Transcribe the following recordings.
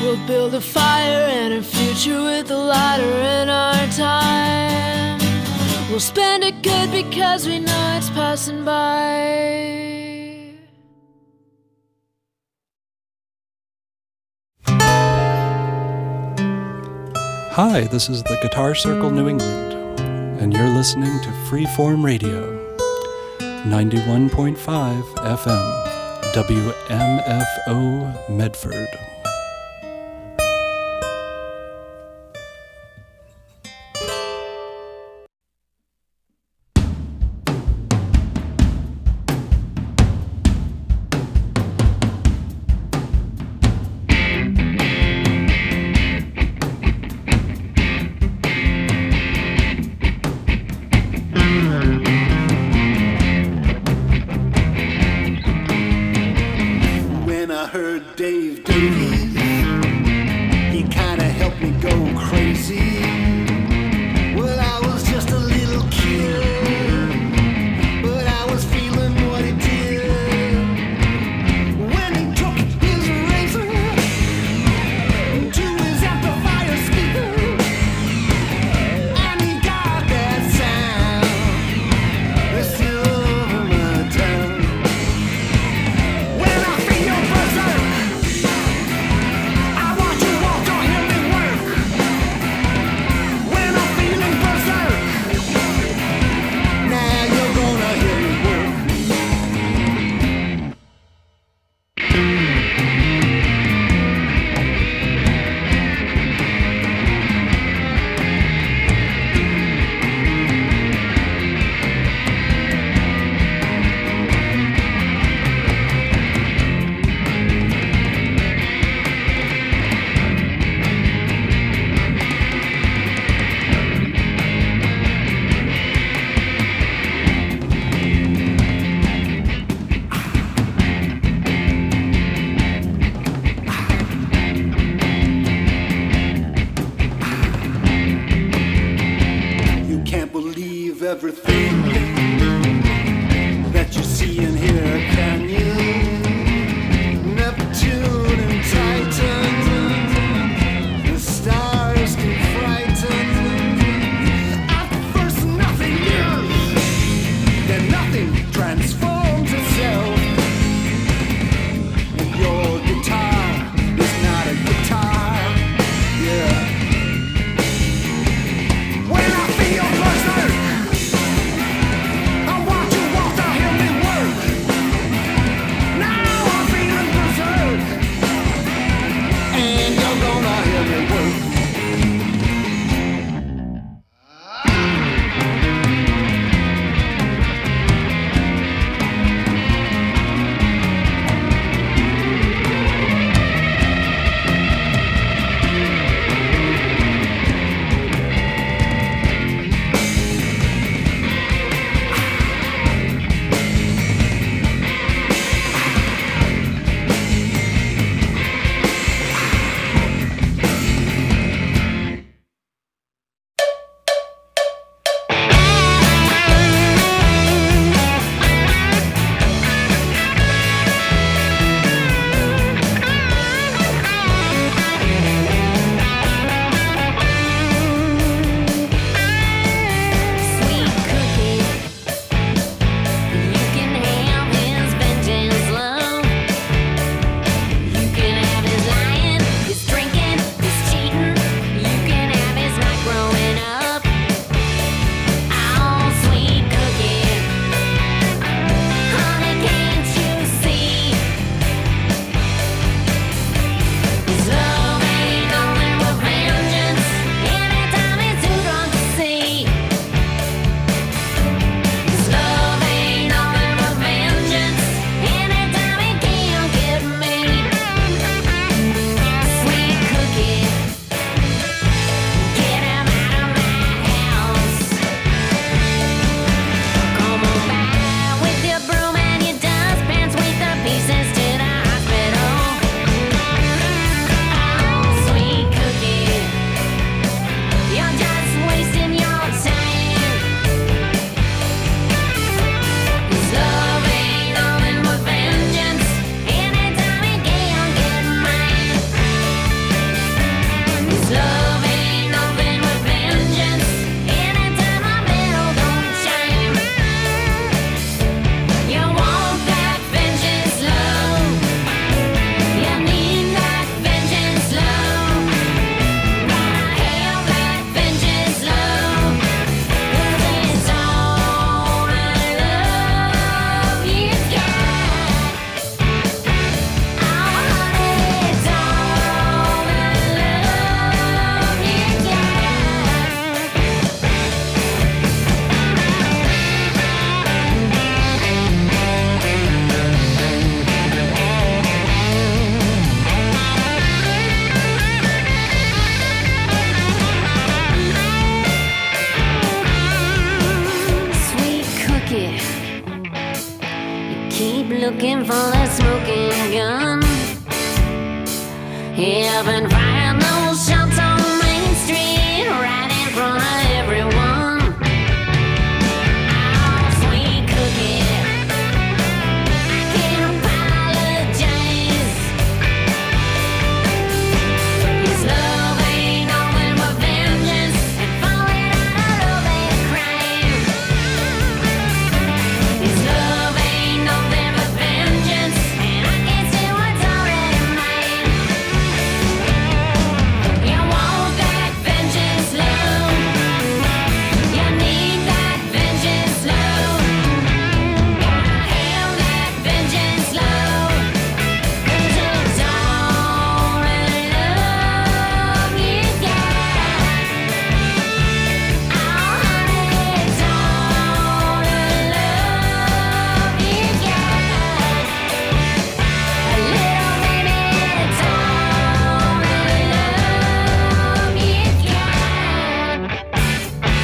We'll build a fire and a future with a lighter in our time. We'll spend it good because we know it's passing by. Hi, this is the Guitar Circle New England, and you're listening to Freeform Radio, 91.5 FM, WMFO Medford. for that smoking gun. Yeah, I've been firing those shots on Main Street, right in front of everyone. Oh, sweet cookie, I can't apologize. His love ain't nothing but vengeance and falling out of love ain't a crime. His love ain't nothing but vengeance, and I can't see what's already mine. You want that vengeance, love? You need that vengeance, love? Gotta have that vengeance, love, 'cause it's only love you got. Oh, honey, it's only love you got. A little baby, it's only love you got.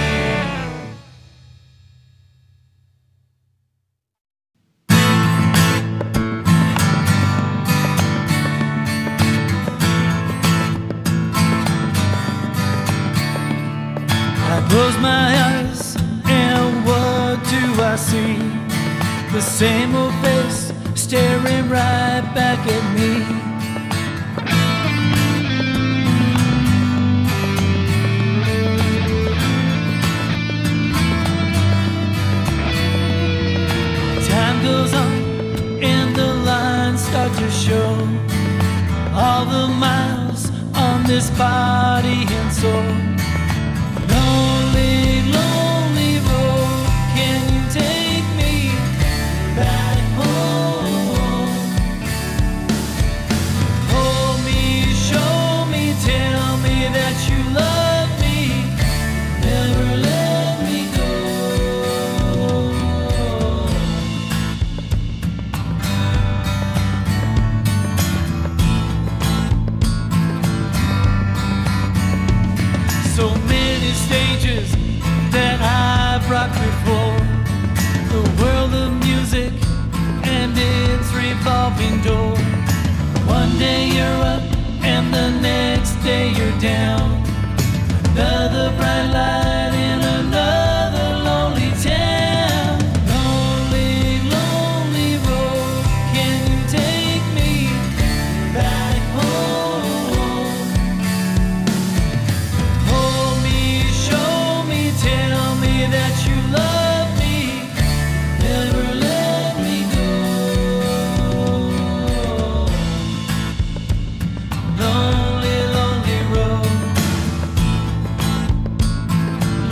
I close my eyes and what do I see? The same old face staring right back at me. Time goes on and the lines start to show all the miles on this body and soul. Lonely, lonely road, can you take me back home? Hold me, show me, tell me that you love me, never let me go. So many stages that I've rocked before, the world of music and its revolving door. One day you're up and the next day you're down. Another bright light in another lonely town. Lonely, lonely road, can you take me back home? Hold me, show me, tell me that you love me, never let me go. Lonely, lonely road.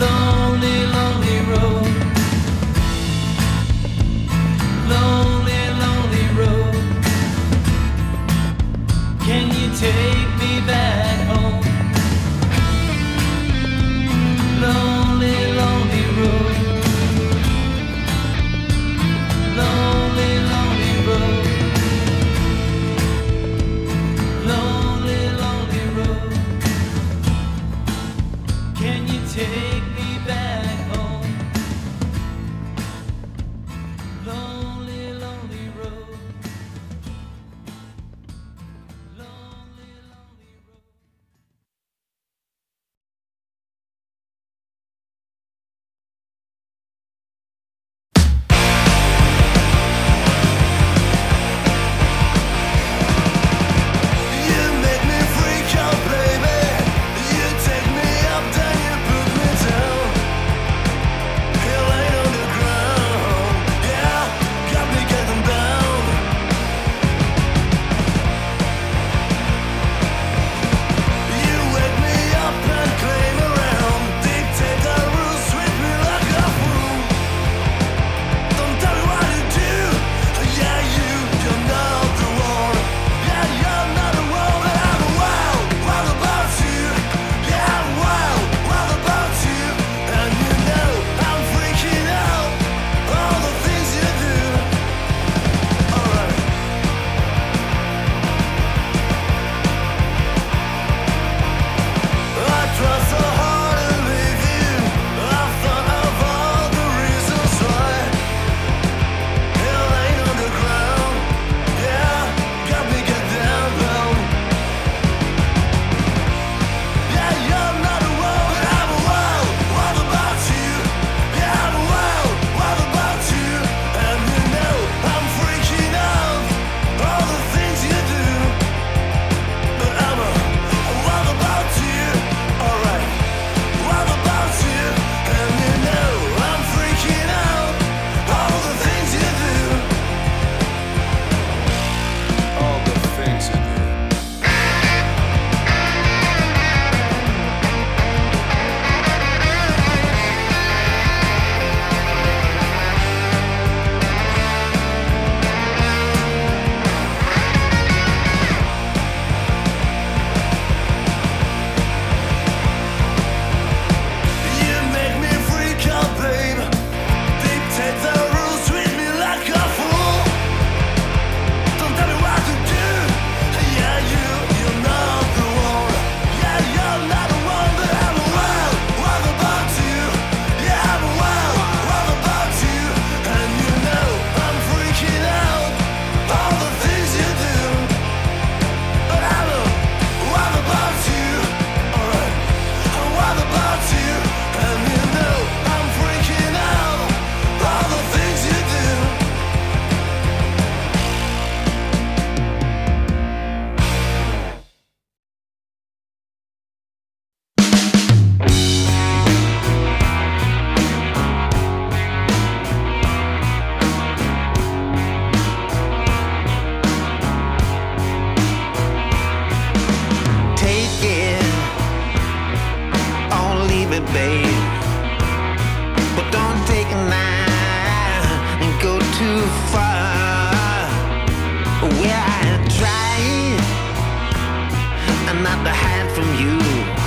Well, I tried not to hide from you,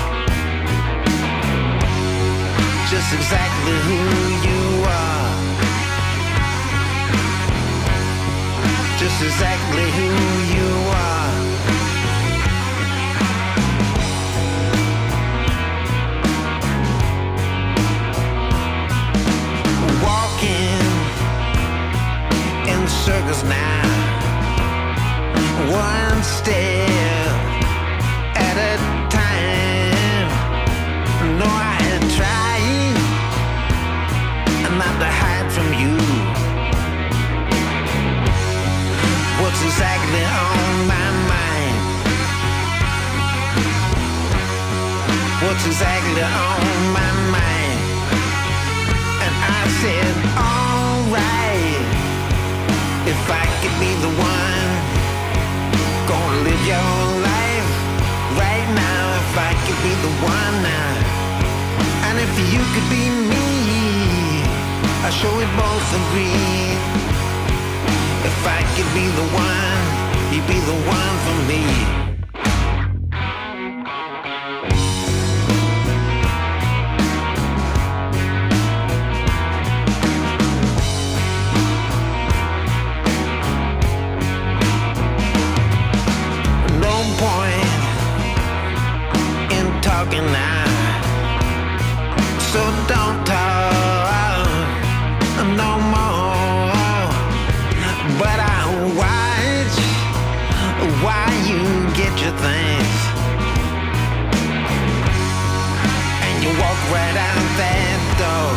just exactly who you are, just exactly who you are. Walking in circles now, one step at a time. No, I tried not to hide from you. What's exactly on my mind? What's exactly on my mind? And I said, alright, if I could be the one, gonna live your life right now. If I could be the one now, and if you could be me, I sure we both agree. If I could be the one, you'd be the one for me. No point in talking now, so don't talk no more. But I watch why you get your things, and you walk right out that door.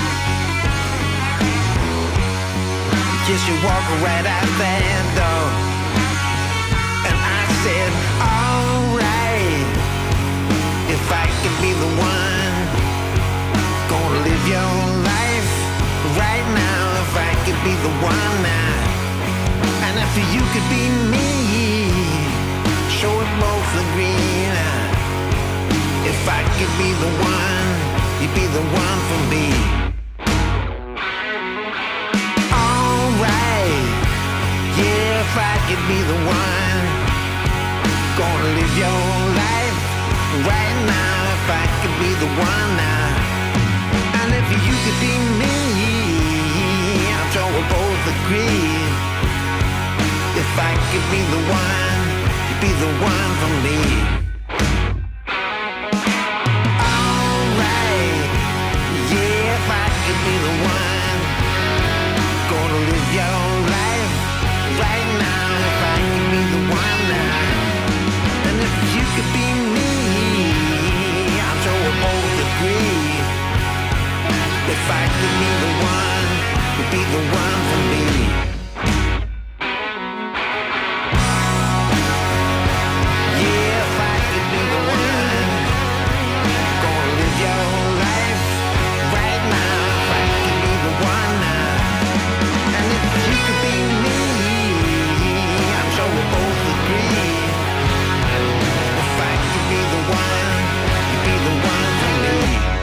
Yes, you walk right out that door. And I said, alright, if I could be the one, gonna live your life right now. If I could be the one now, and if you could be me, sure we both agree now. If I could be the one, you'd be the one for me. Alright, yeah, if I could be the one, gonna live your life right now. If I could be the one now, and if you could be me, I'm sure we both agree. If I could be the one, you'd be the one for me. Alright, yeah, if I could be the one, gonna live your life right now. If I could be the one now, and if you could be me, I'm sure we both agree. If I could be the one, you'd be the one for me. Yeah, if I could be the one, gonna live your life right now. If I could be the one now, and if you could be me, I'm sure we both agree. If I could be the one, you'd be the one for me.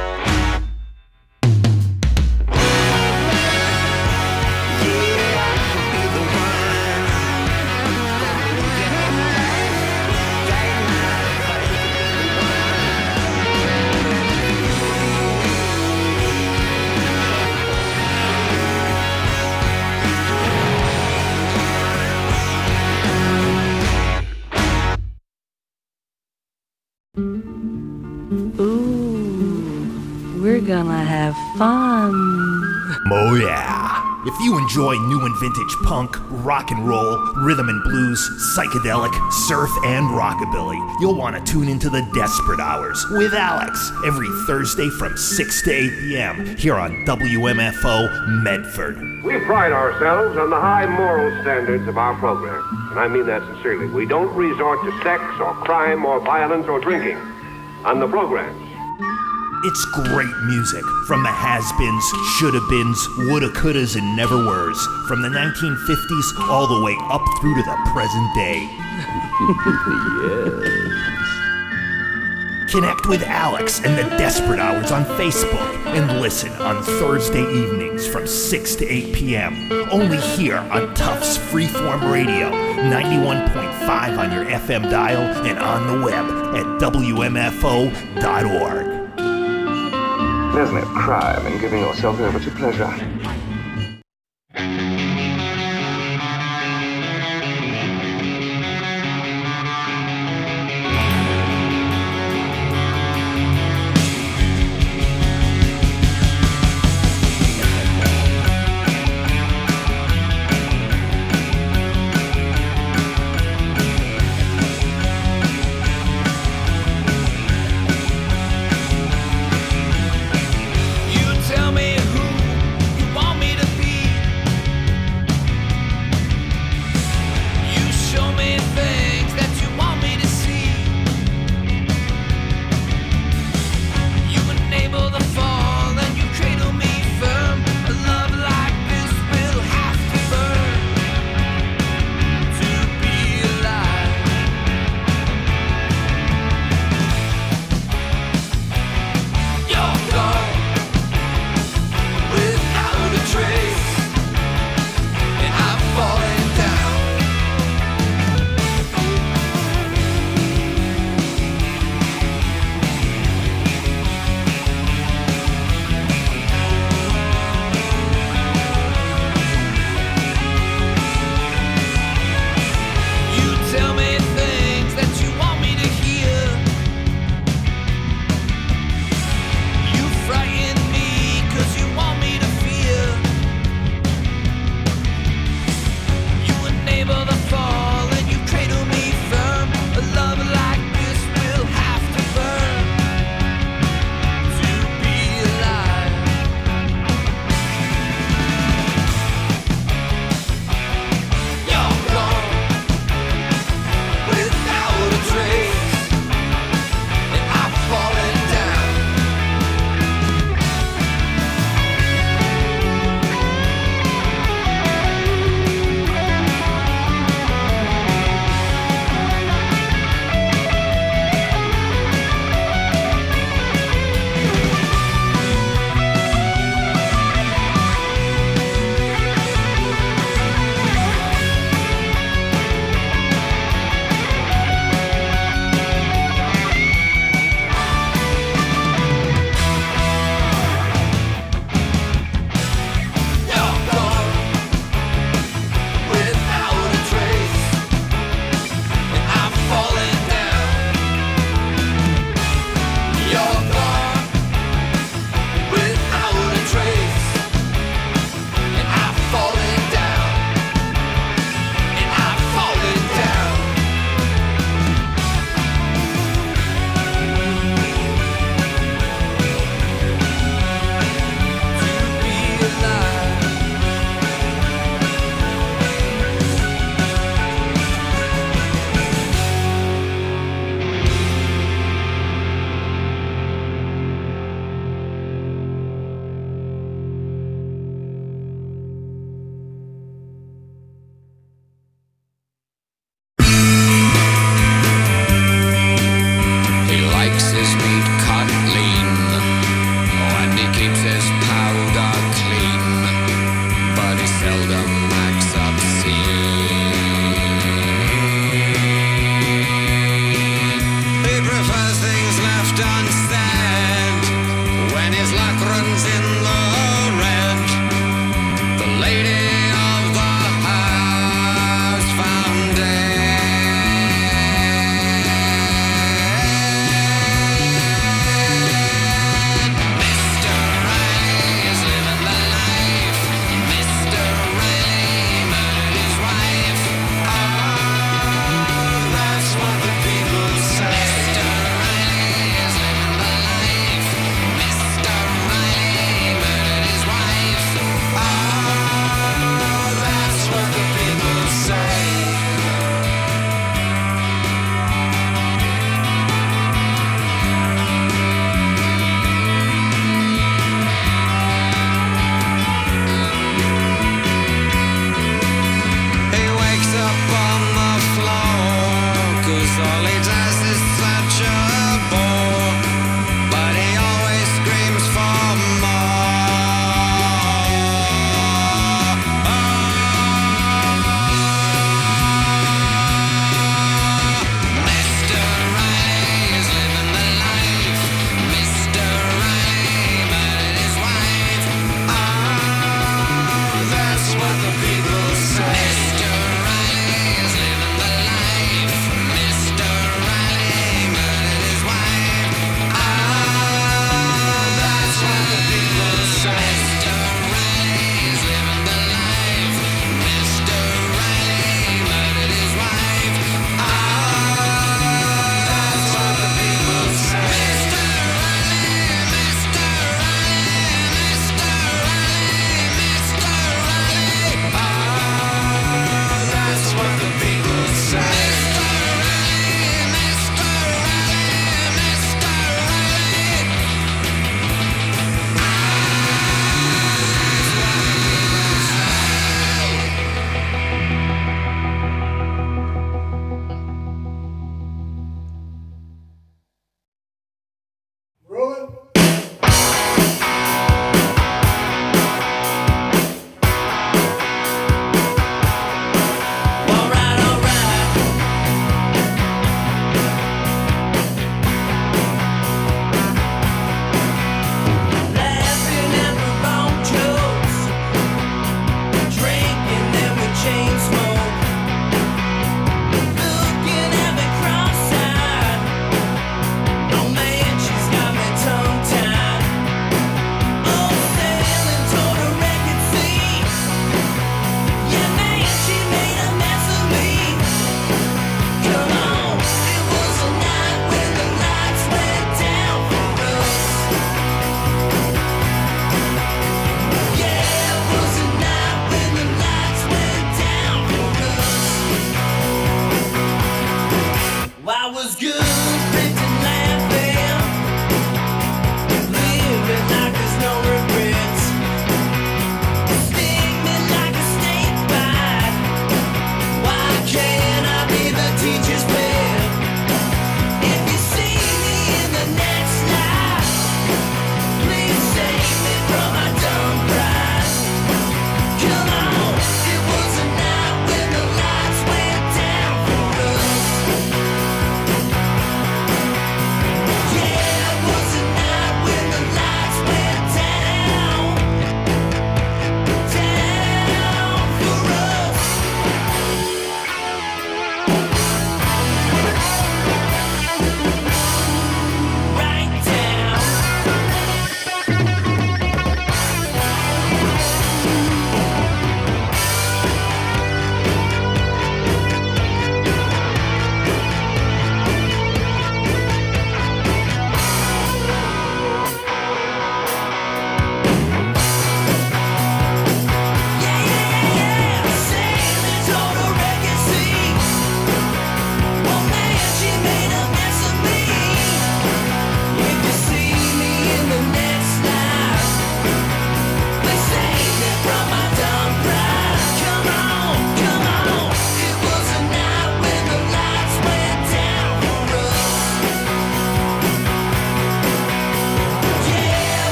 Ooh, we're gonna have fun. Oh yeah. If you enjoy new and vintage punk, rock and roll, rhythm and blues, psychedelic, surf, and rockabilly, you'll want to tune into the Desperate Hours with Alex every Thursday from 6 to 8 p.m. here on WMFO Medford. We pride ourselves on the high moral standards of our program, and I mean that sincerely. We don't resort to sex or crime or violence or drinking on the programs. It's great music from the has-beens, shoulda-beens, woulda, couldas, and never-weres, from the 1950s all the way up through to the present day. Connect with Alex and the Desperate Hours on Facebook and listen on Thursday evenings from 6 to 8 p.m. Only here on Tufts Freeform Radio, 91.5 on your FM dial and on the web at WMFO.org. There's no crime in giving yourself over to pleasure.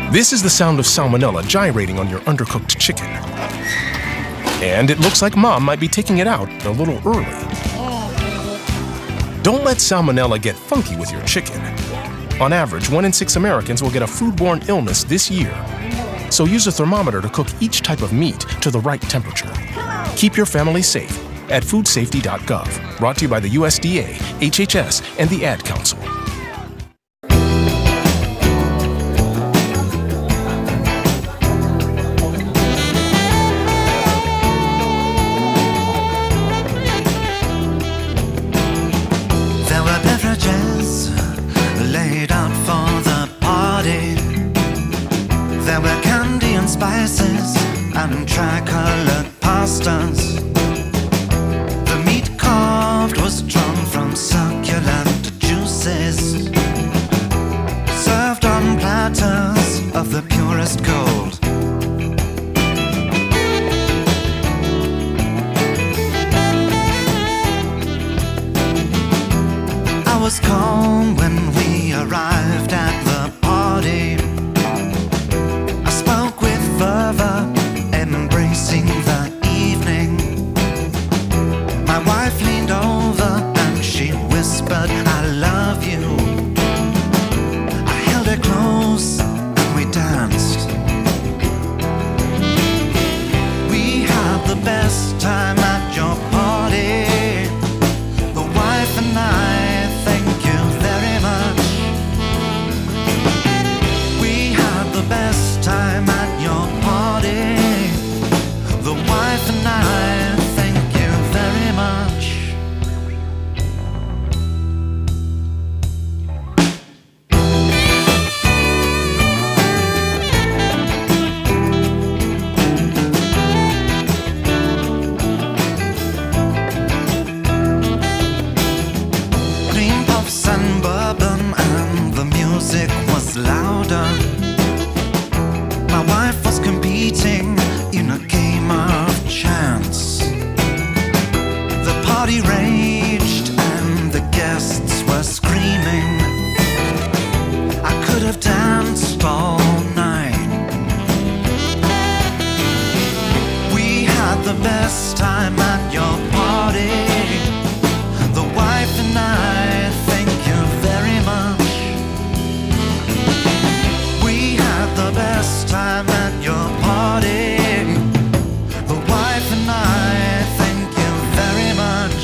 This is the sound of salmonella gyrating on your undercooked chicken. And it looks like Mom might be taking it out a little early. Don't let salmonella get funky with your chicken. On average, 1 in 6 Americans will get a foodborne illness this year. So use a thermometer to cook each type of meat to the right temperature. Keep your family safe at foodsafety.gov. Brought to you by the USDA, HHS, and the Ad Council. There were beverages laid out for the party. There were candy and spices and tricolored pastas. The meat carved was drawn from succulent juices, served on platters of the purest gold. I was calm when we arrived at the party. I spoke with fervor, embracing the evening. My wife leaned over and she whispered, I love you. I held her close and we danced. We had the best time at your party. The wife and I, thank you very much. We had the best time at your party. The wife and I, thank you very much. Cream puffs and bourbon and the music was louder. My wife was competing in a game of chance. The party raged and the guests were screaming. I could have danced all night. We had the best time at your party. The wife and I, thank you very much. We had the best time at your party. The wife and I, thank you very much.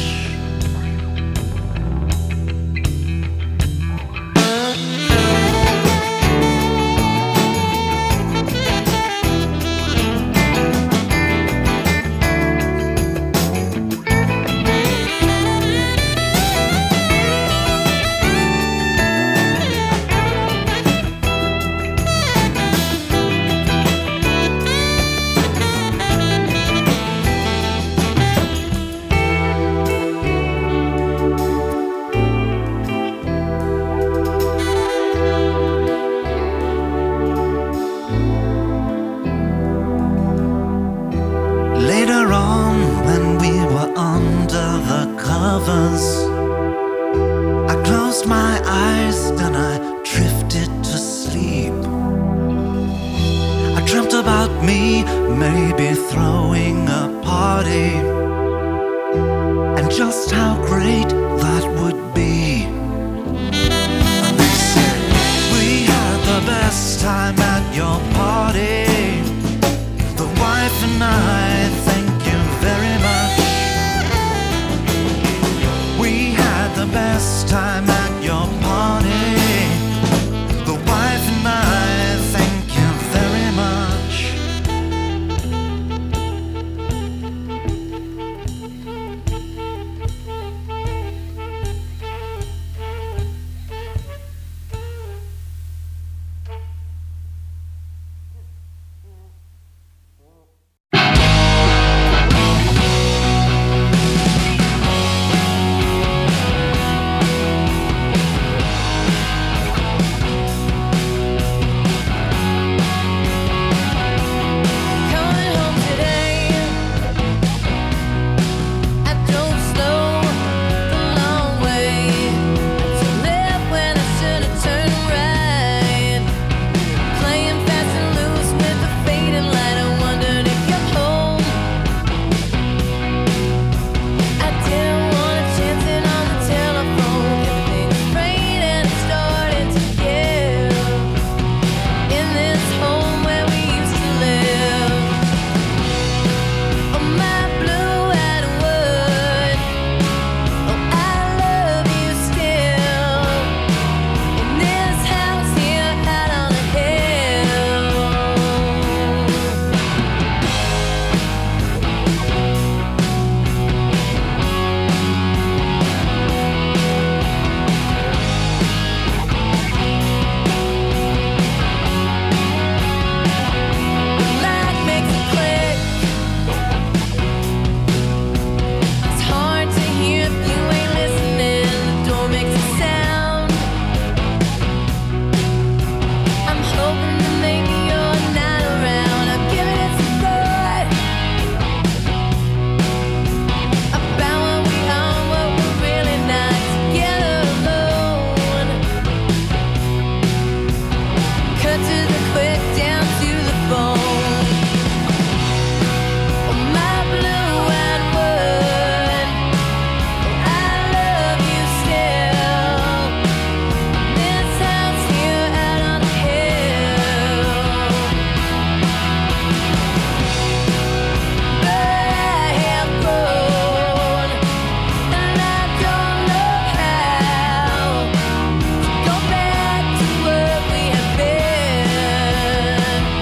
Go back to where we have been.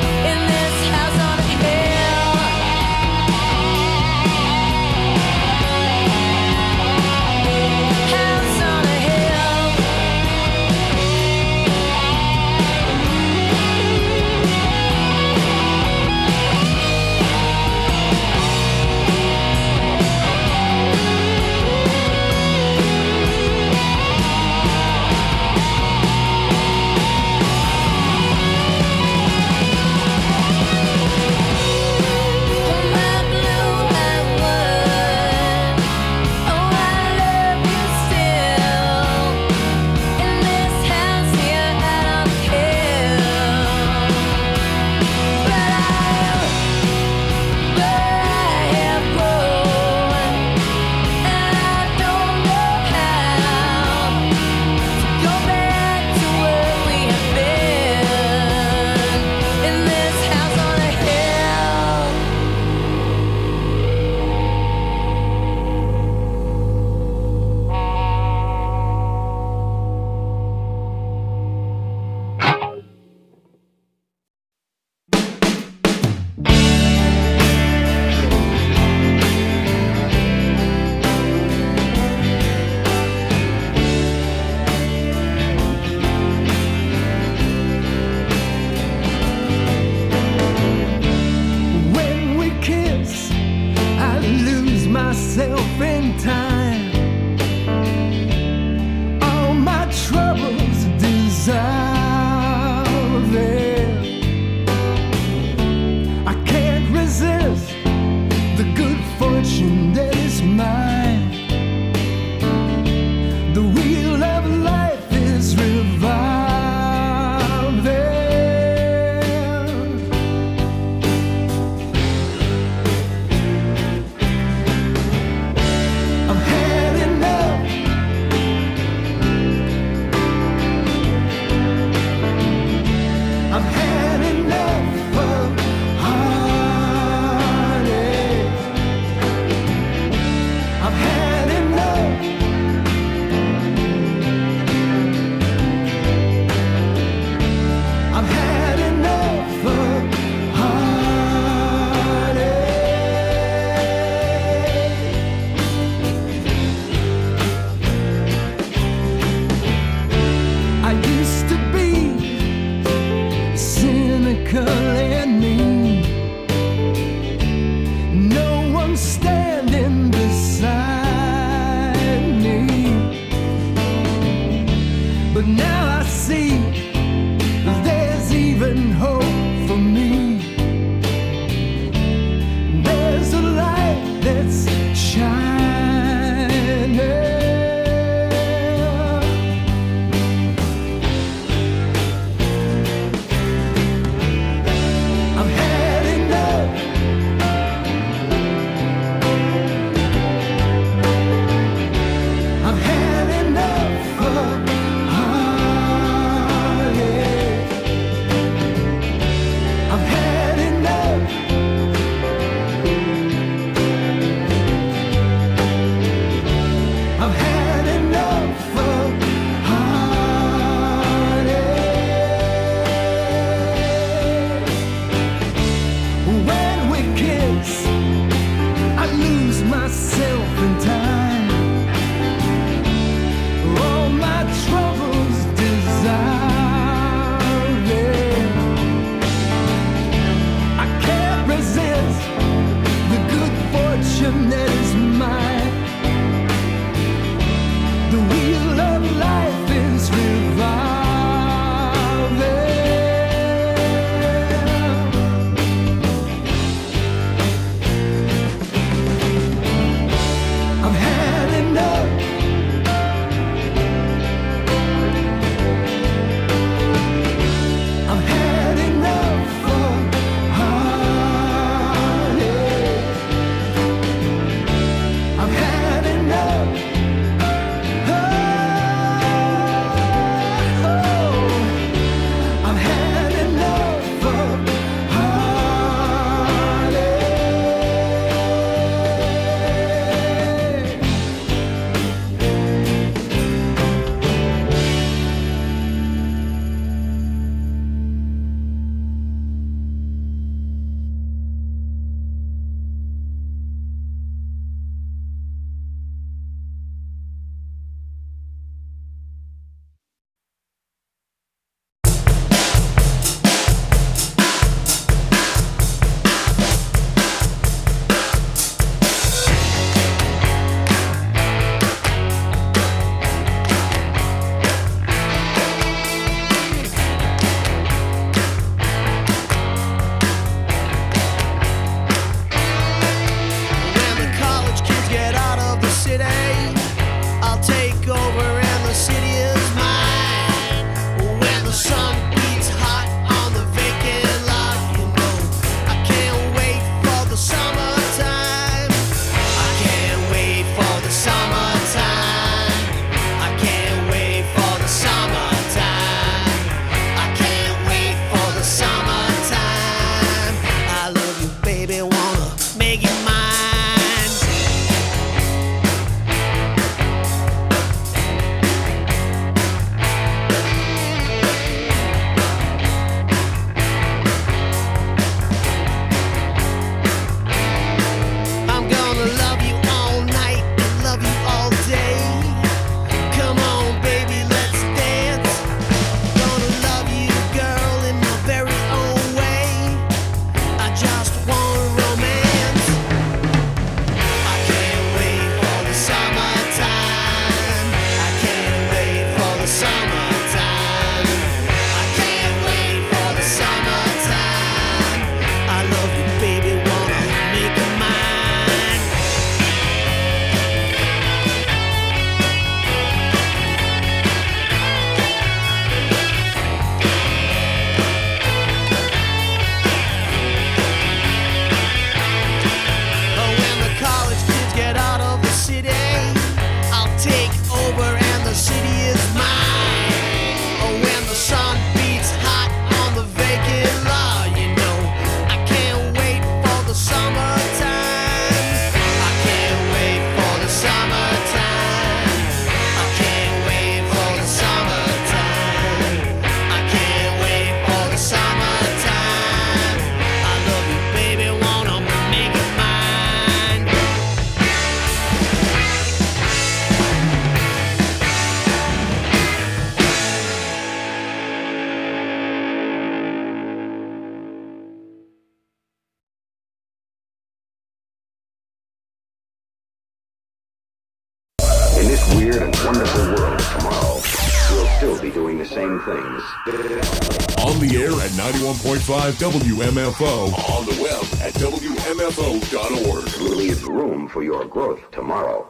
weird and wonderful world of tomorrow, we'll still be doing the same things. On the air at 91.5 WMFO. On the web at WMFO.org. We'll leave room for your growth tomorrow.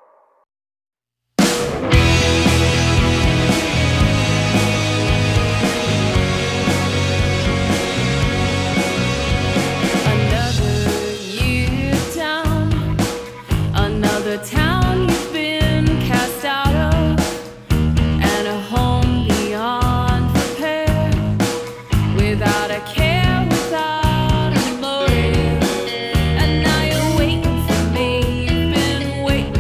The town you've been cast out of, and a home beyond repair, without a care, without a motive. And now you're waiting for me, you've been waiting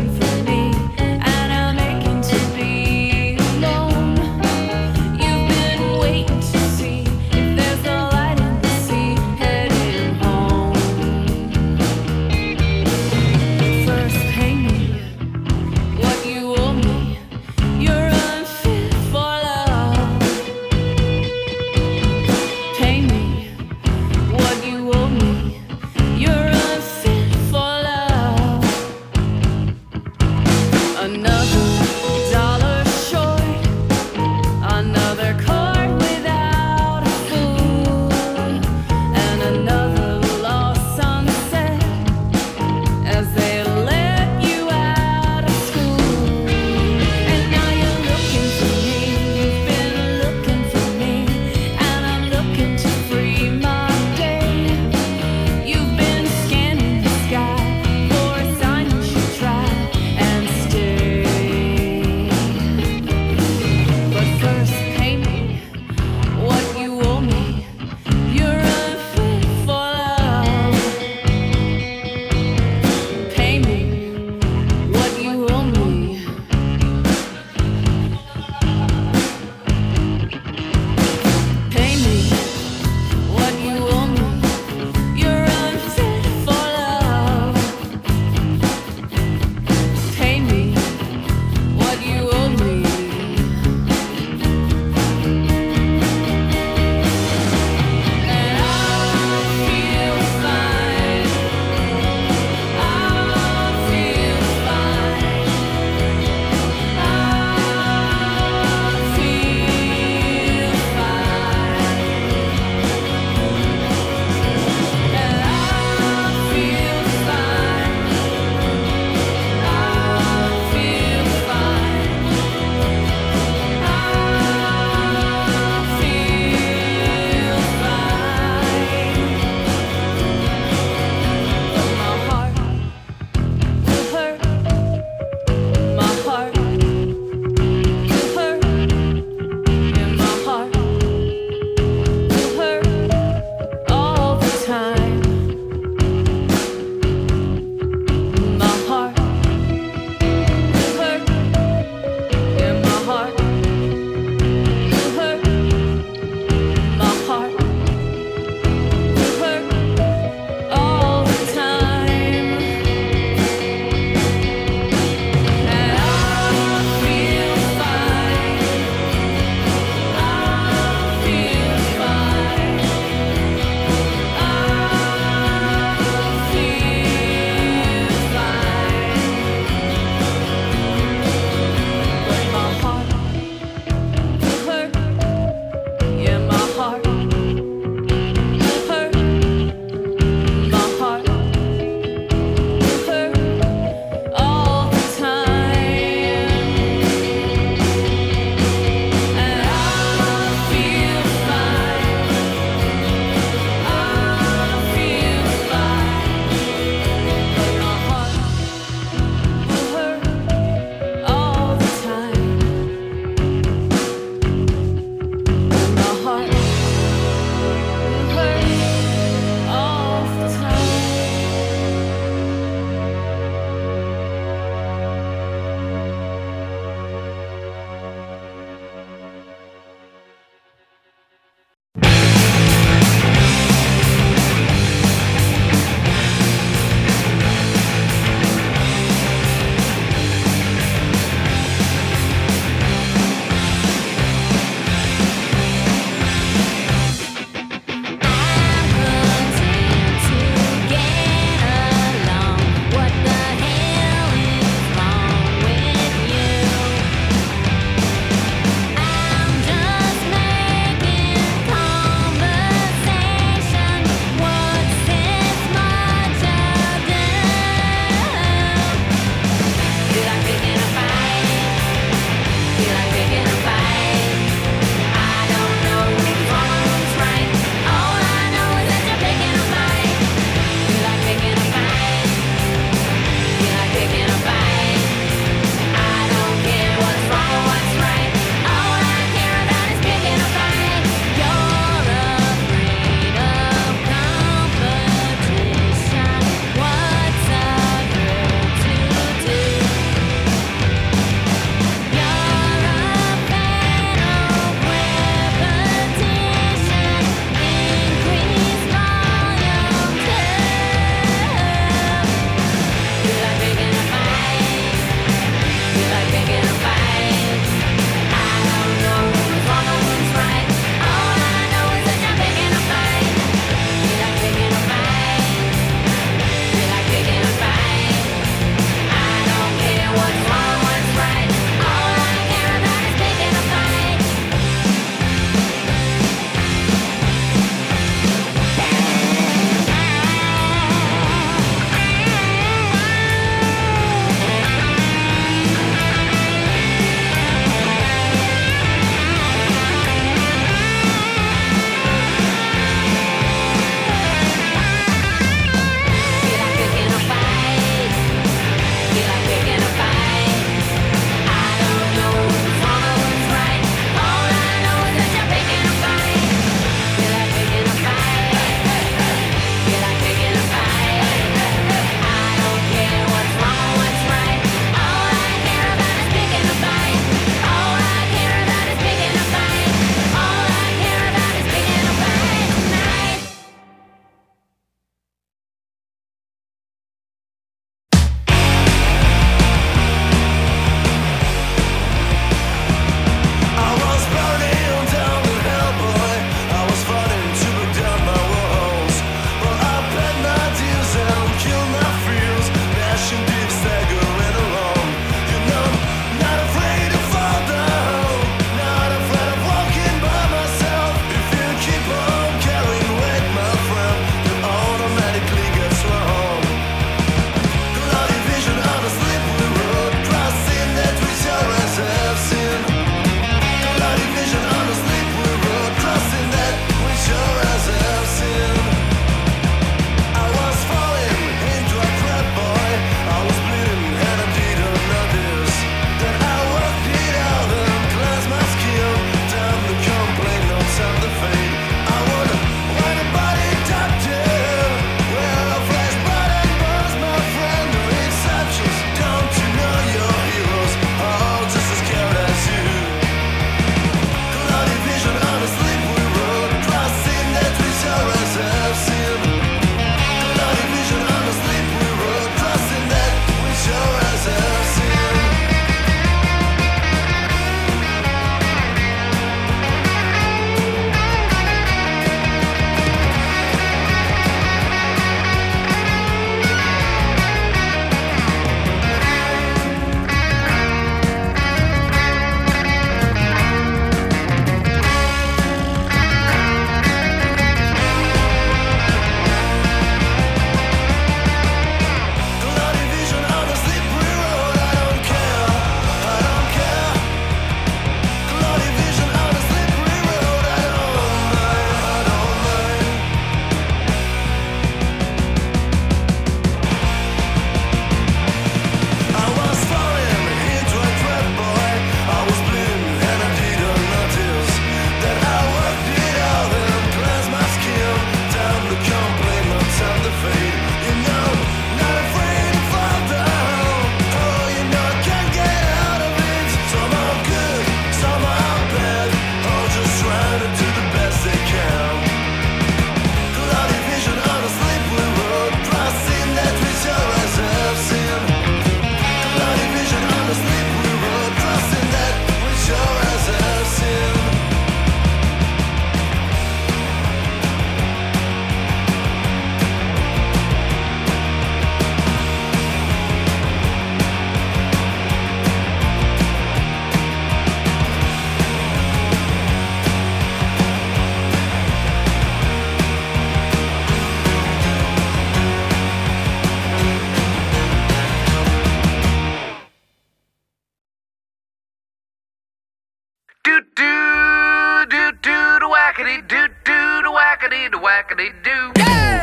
wackadee-wackadee-doo. Yeah!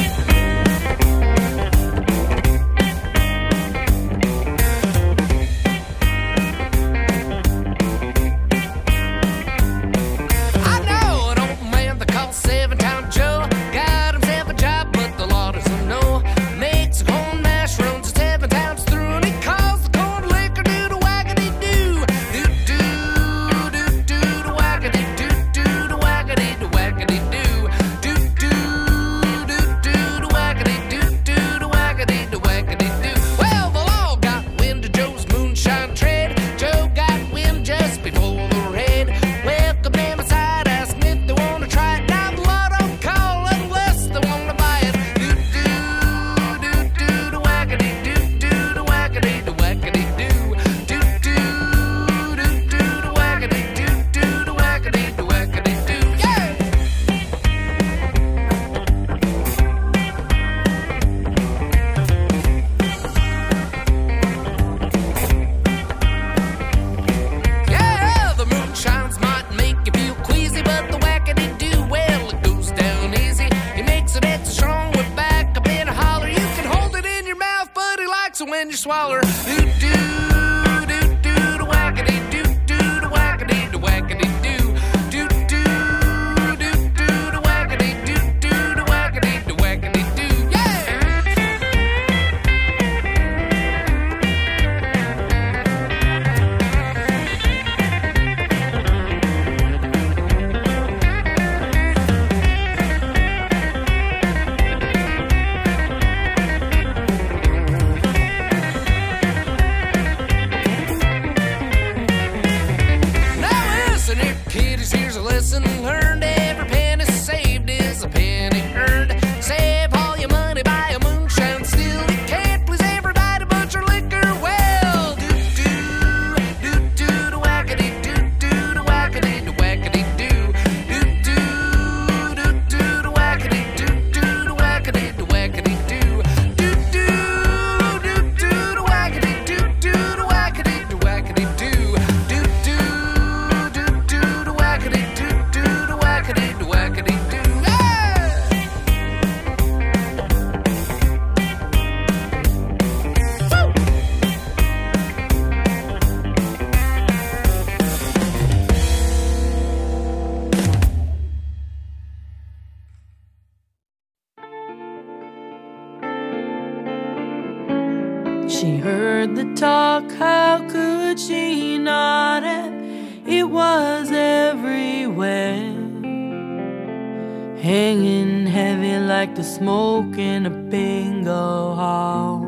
I know an old man they call 7-Time Joe. Got himself a job, but the law doesn't know. Makes a corn mash, runs it 7 times through, and he calls the corn liquor doo-doo-wackadee-doo. Doo-doo-doo-wackadee-doo-doo-wackadee-wackadee-doo. Doo-doo-doo-doo-wackadee-doo-doo-wackadee-doo-wackadee-doo. Well, the law got wind of Joe's moonshine trade. Joe got wind just before the raid. Welcomed them inside, asked if they want to try it. Now the law don't call unless they want to buy it. Doo-doo-doo-wackadee-doo-doo-wackadee-doo-wackadee-doo. Doo-doo-doo-wackadee-doo-doo-wackadee-doo-wackadee-doo. Yeah! Yeah, the moonshines might make you feel queasy, but the wackadee-doo, well, it goes down easy. He makes it extra strong with back up in a holler. You can hold it in your mouth, but he likes it when you swallow. Doo-doo-doo-doo-wackadee-doo-doo-wackadee-doo-wackadee-doo. Doo-doo-doo-doo-wackadee-doo-doo-wackadee-doo-wackadee-doo. Yeah! Now listen here, kiddies, here's a lesson learned. Every penny saved is a penny earned. Save all your money, buy a moonshine still. You can't please everybody, but your liquor well. Doo-doo-doo-wackadee-doo-doo-wackadee-doo-wackadee-doo. Doo-doo-doo-wackadee-doo-doo-wackadee-doo-wackadee-doo. Doo-doo-doo-wackadee-doo-doo-wackadee-doo-wackadee-doo. Doo-doo-doo-wackadee-doo-doo-wackadee-doo-wackadee-doo. She heard the talk, how could she not have? It was everywhere, hanging heavy like the smoke in a bingo hall.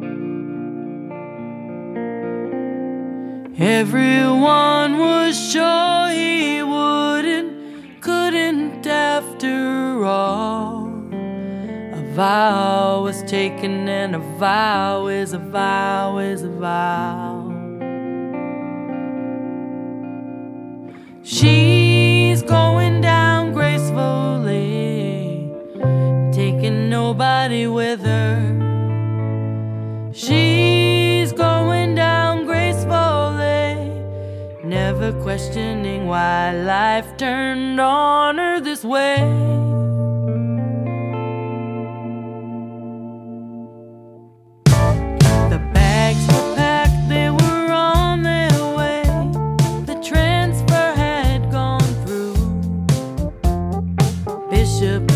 Everyone was sure he couldn't after all. A vow was taken, and a vow is a vow is a vow. She's going down gracefully, taking nobody with her. She's going down gracefully, never questioning why life turned on her this way. The bags were packed, they were on their way. The transfer had gone through. Bishop